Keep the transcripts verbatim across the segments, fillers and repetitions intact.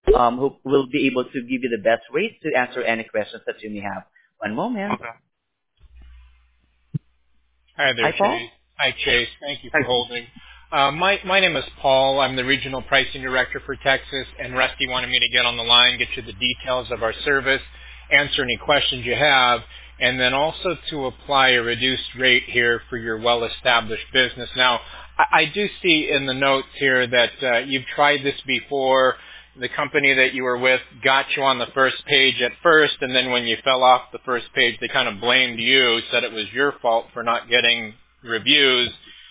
um, who will be able to give you the best ways to answer any questions that you may have. One moment. Okay. Hi Hi, there, Paul. Chase. Hi, Chase. Thank you Hey. for holding. Uh, my my name is Paul. I'm the regional pricing director for Texas, and Rusty wanted me to get on the line, get you the details of our service, answer any questions you have, and then also to apply a reduced rate here for your well-established business. Now, I, I do see in the notes here that uh, you've tried this before. The company that you were with got you on the first page at first, and then when you fell off the first page, they kind of blamed you, said it was your fault for not getting reviews.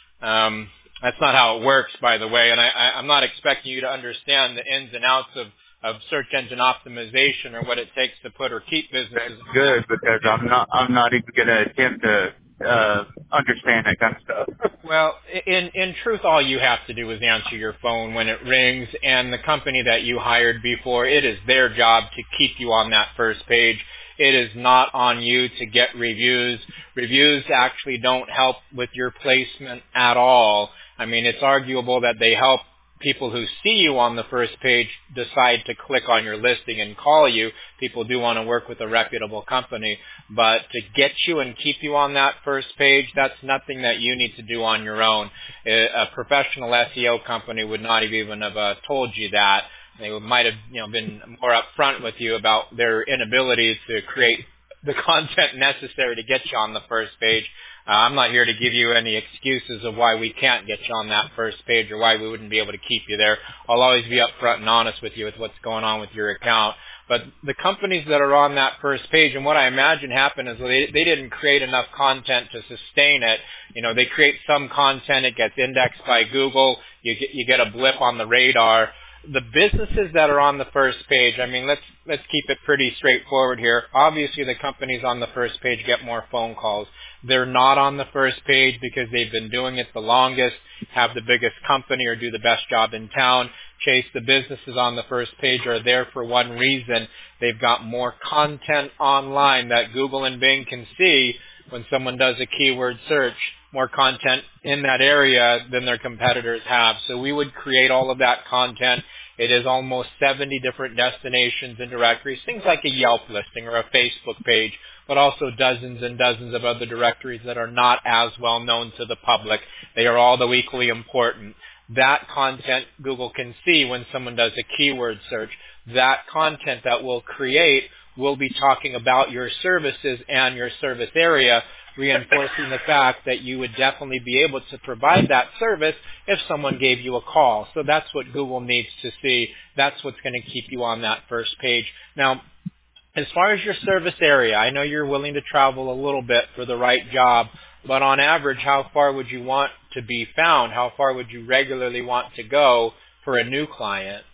Um, that's not how it works, by the way, and I, I, I'm not expecting you to understand the ins and outs of, of search engine optimization or what it takes to put or keep That's businesses on that. good because I'm not I'm not even gonna attempt to uh understand that kind of stuff. Well, in in truth, all you have to do is answer your phone when it rings, and the company that you hired before, it is their job to keep you on that first page. It is not on you to get reviews. Reviews actually don't help with your placement at all. I mean, it's arguable that they help people who see you on the first page decide to click on your listing and call you. People do want to work with a reputable company, but to get you and keep you on that first page, that's nothing that you need to do on your own. A a professional S E O company would not have even have uh, told you that. They would- might have, you know, been more upfront with you about their inability to create the content necessary to get you on the first page. Uh, I'm not here to give you any excuses of why we can't get you on that first page or why we wouldn't be able to keep you there. I'll always be upfront and honest with you with what's going on with your account. But the companies that are on that first page, and what I imagine happened is they, they didn't create enough content to sustain it. You know, they create some content, it gets indexed by Google, you get, you get a blip on the radar. The businesses that are on the first page, I mean, let's let's keep it pretty straightforward here. Obviously, the companies on the first page get more phone calls. They're not on the first page because they've been doing it the longest, have the biggest company, or do the best job in town. Chase, the businesses on the first page are there for one reason. They've got more content online that Google and Bing can see when someone does a keyword search, more content in that area than their competitors have. So we would create all of that content. It is almost seventy different destinations and directories, things like a Yelp listing or a Facebook page, but also dozens and dozens of other directories that are not as well known to the public. They are all though equally important. That content Google can see when someone does a keyword search. That content that we'll create will be talking about your services and your service area, reinforcing the fact that you would definitely be able to provide that service if someone gave you a call. So that's what Google needs to see. That's what's going to keep you on that first page. Now, as far as your service area, I know you're willing to travel a little bit for the right job, but on average, how far would you want to be found? How far would you regularly want to go for a new client?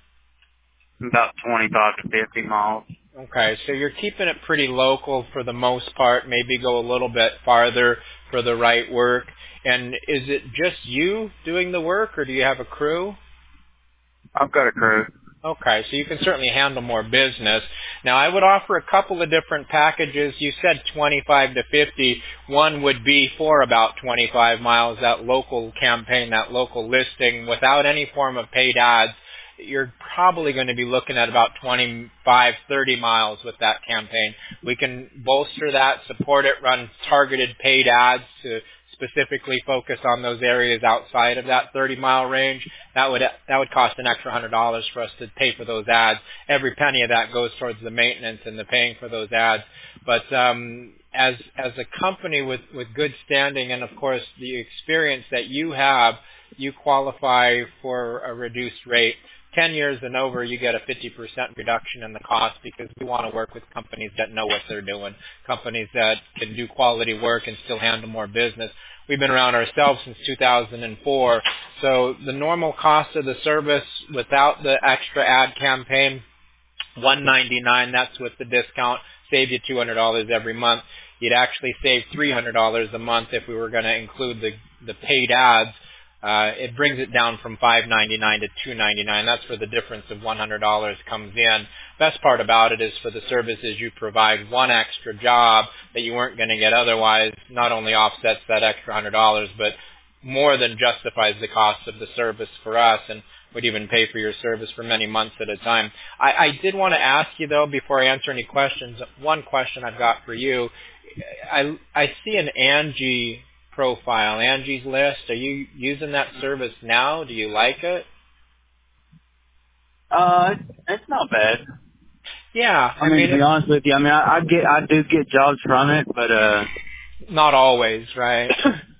About twenty-five to fifty miles. Okay, so you're keeping it pretty local for the most part, maybe go a little bit farther for the right work. And is it just you doing the work, or do you have a crew? I've got a crew. Okay, so you can certainly handle more business. Now, I would offer a couple of different packages. You said twenty-five to fifty. One would be for about twenty-five miles, that local campaign, that local listing, without any form of paid ads. You're probably going to be looking at about twenty-five, thirty miles with that campaign. We can bolster that, support it, run targeted paid ads to specifically focus on those areas outside of that thirty mile range. That would that would cost an extra one hundred dollars for us to pay for those ads. Every penny of that goes towards the maintenance and the paying for those ads. But um, as as a company with, with good standing and, of course, the experience that you have, you qualify for a reduced rate. ten years and over, you get a fifty percent reduction in the cost because we want to work with companies that know what they're doing, companies that can do quality work and still handle more business. We've been around ourselves since two thousand four, so the normal cost of the service without the extra ad campaign, one hundred ninety-nine dollars, that's with the discount, save you two hundred dollars every month. You'd actually save three hundred dollars a month if we were going to include the, the paid ads. Uh, it brings it down from five ninety-nine to two ninety-nine. That's where the difference of one hundred dollars comes in. Best part about it is for the services you provide, one extra job that you weren't going to get otherwise not only offsets that extra one hundred dollars, but more than justifies the cost of the service for us. And would even pay for your service for many months at a time. I, I did want to ask you, though, before I answer any questions, one question I've got for you. I, I see an Angie profile, Angie's List. Are you using that service now? Do you like it? Uh, it's not bad. Yeah, I, I mean, mean, to be honest with you, I mean, I, I get, I do get jobs from it, but uh, not always, right?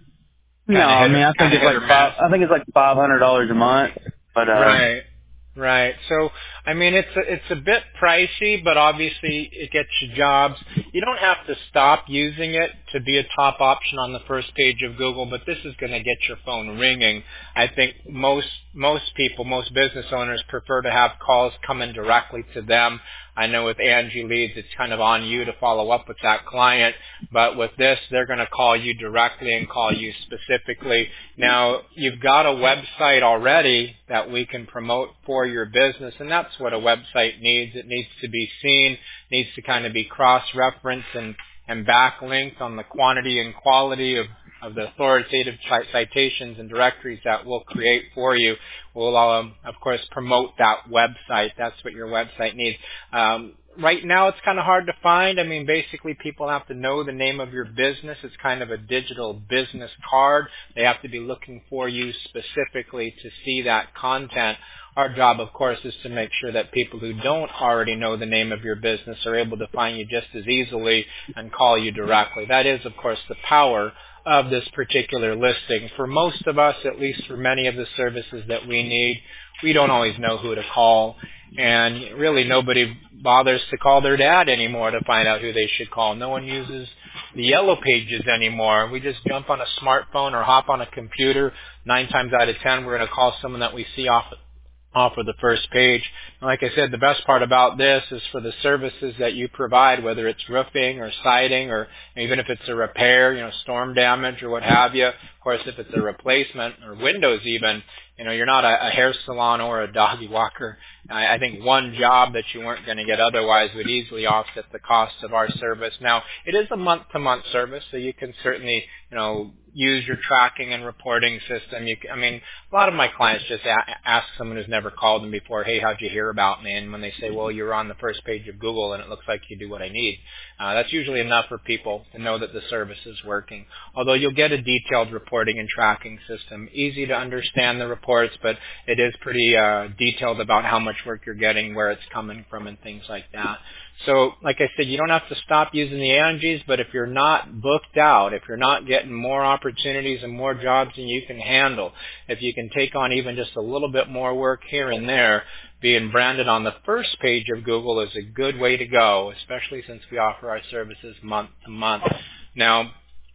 no, I mean, I think it's like five, miss. I think it's like five hundred dollars a month, but uh, Right. Right. So, I mean, it's a, it's a bit pricey, but obviously it gets you jobs. You don't have to stop using it to be a top option on the first page of Google, but this is going to get your phone ringing. I think most most people, most business owners prefer to have calls coming directly to them. I know with Angie Leads, it's kind of on you to follow up with that client, but with this, they're going to call you directly and call you specifically. Now, you've got a website already that we can promote for your business, and that's what a website needs. It needs to be seen, needs to kind of be cross-referenced and, and backlinked on the quantity and quality of of the authoritative citations and directories that we'll create for you. We'll, um, of course, promote that website. That's what your website needs. Um, right now, it's kind of hard to find. I mean, basically, people have to know the name of your business. It's kind of a digital business card. They have to be looking for you specifically to see that content. Our job, of course, is to make sure that people who don't already know the name of your business are able to find you just as easily and call you directly. That is, of course, the power of this particular listing. For most of us, at least for many of the services that we need, we don't always know who to call, and really nobody bothers to call their dad anymore to find out who they should call. No one uses the yellow pages anymore. We just jump on a smartphone or hop on a computer. Nine times out of ten, we're going to call someone that we see off off of the first page. And like I said, the best part about this is for the services that you provide, whether it's roofing or siding or even if it's a repair, you know, storm damage or what have you. Of course, if it's a replacement or windows even, you know, you're not a, a hair salon or a doggy walker. I, I think one job that you weren't going to get otherwise would easily offset the cost of our service. Now, it is a month-to-month service, so you can certainly, you know, use your tracking and reporting system. You, I mean, a lot of my clients just a- ask someone who's never called them before, hey, how'd you hear about me? And when they say, well, you're on the first page of Google and it looks like you do what I need, uh, that's usually enough for people to know that the service is working. Although you'll get a detailed reporting and tracking system. Easy to understand the reports, but it is pretty uh, detailed about how much work you're getting, where it's coming from, and things like that. So, like I said, you don't have to stop using the Angies, but if you're not booked out, if you're not getting more opportunities and more jobs than you can handle, if you can take on even just a little bit more work here and there, being branded on the first page of Google is a good way to go, especially since we offer our services month to month. Now,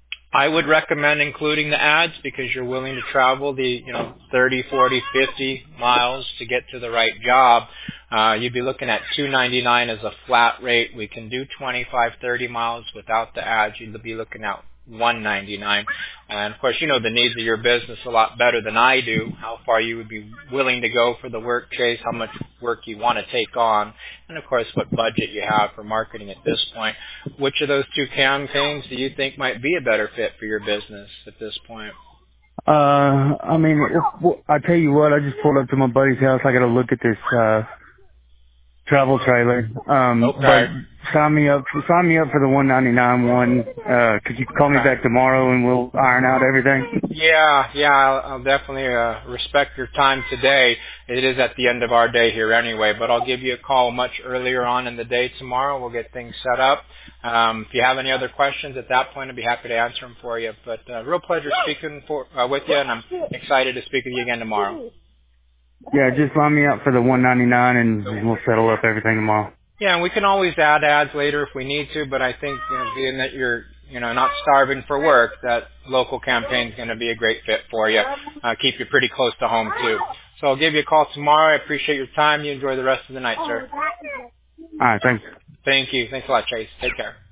I would recommend including the ads because you're willing to travel the, you know, thirty, forty, fifty miles to get to the right job. Uh, you'd be looking at two ninety-nine as a flat rate. We can do twenty-five, thirty miles without the ads. You'd be looking at one ninety-nine. And of course, you know the needs of your business a lot better than I do, how far you would be willing to go for the work chase, how much work you want to take on, and of course what budget you have for marketing at this point. Which of those two campaigns do you think might be a better fit for your business at this point? uh, I mean, if, I tell you what, I just pulled up to my buddy's house. I got to look at this uh travel trailer. Um, Okay. but sign me up. Sign me up for the one ninety-nine one. Uh, could you call me back tomorrow and we'll iron out everything? Yeah, yeah, I'll, I'll definitely uh, respect your time today. It is at the end of our day here anyway, but I'll give you a call much earlier on in the day tomorrow. We'll get things set up. Um, if you have any other questions at that point, I'd be happy to answer them for you. But uh, real pleasure speaking for, uh, with you, and I'm excited to speak with you again tomorrow. Yeah, just line me up for the one ninety-nine and we'll settle up everything tomorrow. Yeah, and we can always add ads later if we need to, but I think, you know, being that you're, you know, not starving for work, that local campaign is going to be a great fit for you. Uh, keep you pretty close to home, too. So I'll give you a call tomorrow. I appreciate your time. You enjoy the rest of the night, sir. All right, thanks. Thank you. Thanks a lot, Chase. Take care.